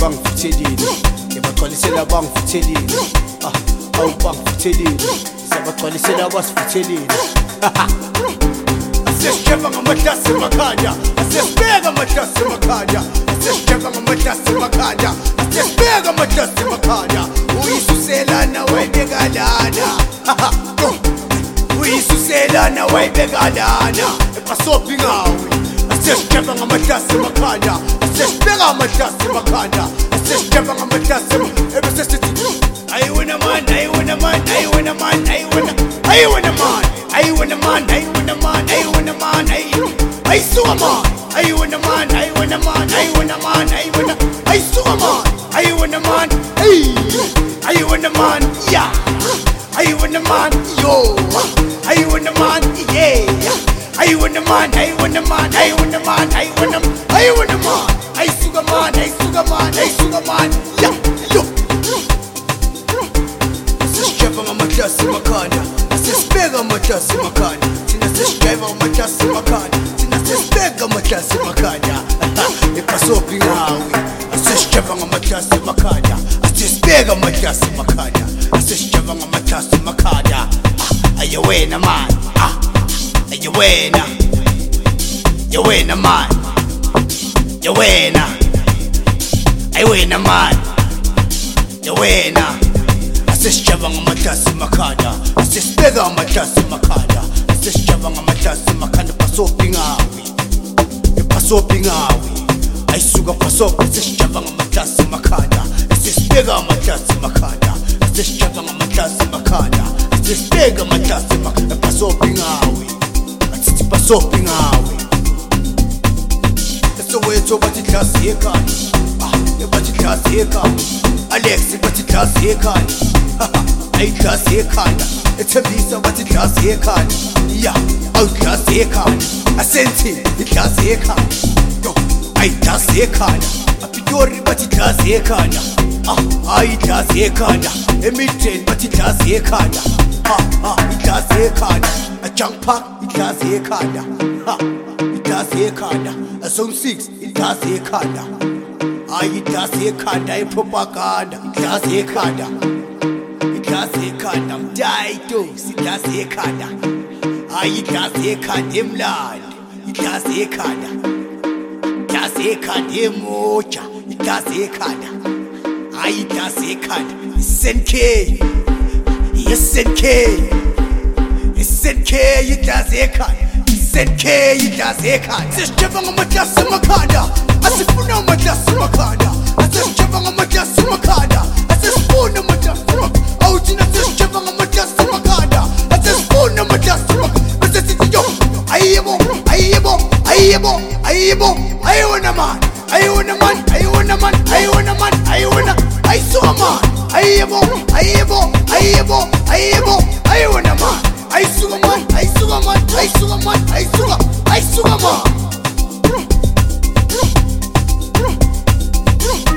bangifuthelile ngibaqalisela bangifuthelile bangifuthelile siyabaqalisela basifuthelile asesisheva ngamahlasi emakhanda asesibeka amahlasi emakhanda asesisheva ngamahlasi emakhanda asesibeka amahlasi emakhanda uyisuselana wayibeka lana uyisuselana wayibeka lana epasopi ngawe asesisheva ngamahlasi emakhanda asesibeka amahlasi emakhanda asesisheva ngamahlasi ebese sithi ayiwena man ayiwena man ayiwena man ayiwena ayiwena man ayiwena man ayiwena man ayiwena man ayisuka man ayiwena man ayiwena man ayiwena man ayiwena ayisuka man ayiwena man ayiwena man yeah ayiwena man yo ayiwena man yeah ayiwena man ayiwena man ayiwena man ayiwena man ayisuka man ayisuka man ayisuka man yeah yo asesisheva ngamahlasi emakhanda asesibeka amahlasi emakhanda thina sesisheva ngamahlasi emakhanda thina sesibeka amahlasi emakhanda epasopi ngawe asesisheva ngamahlasi emakhanda asesibeka amahlasi emakhanda asesisheva ngamahlasi emakhanda ayewena man ayewena yewena man yewena ayiwena man yewena asesisheva ngamahlasi emakhanda asesibeka amahlasi emakhanda asesisheva ngamahlasi emakhanda pasopi ngawe epasopi ngawe ayisuka pasopi asesisheva ngamahlasi emakhanda asesibeka amahlasi emakhanda asesisheva ngamahlasi emakhanda asesibeka amahlasi emakhanda pasopi ngawe asithi pasopi ngawe esowethu bathi glasi ekhaya bathi glasi ekhaya Alex bathi glasi ekhaya ay glasi ekhaya ethembisa bathi glasi ekhaya ya awu glasi ekhaya asenti glasi ekhaya yo ay glasi ekhaya apitori bathi glasi ekhaya ay glasi ekhaya emitten bathi glasi ekhaya glasi ekhaya a junk park glasi ekhaya glasi ekhaya a zone 6 glasi ekhaya ay glasi ekhaya propaganda glasi ekhaya glasi ekhanda mdayito siglasi ekhanda hayi glasi ekhanda emlandi iglasi ekhanda glasi ekhanda emoja iglasi ekhanda hayi glasi ekhanda SNK SNK SNK iglasi ekhanda SNK iglasi ekhanda sisheva ngamahlasi emakhanda asifuna amahlasi emakhanda asisheva ngamahlasi emakhanda asifuna amahlasi Autina sisheva ngamahlasi emakhanda asifuna amahlasi emakhanda sithi yo ayebo ayebo ayebo ayebo ayona man ayona man ayona man ayona man ayona ayisuka man ayebo ayebo ayebo ayebo ayona man ayisuka man ayisuka man ayisuka man ayisuka man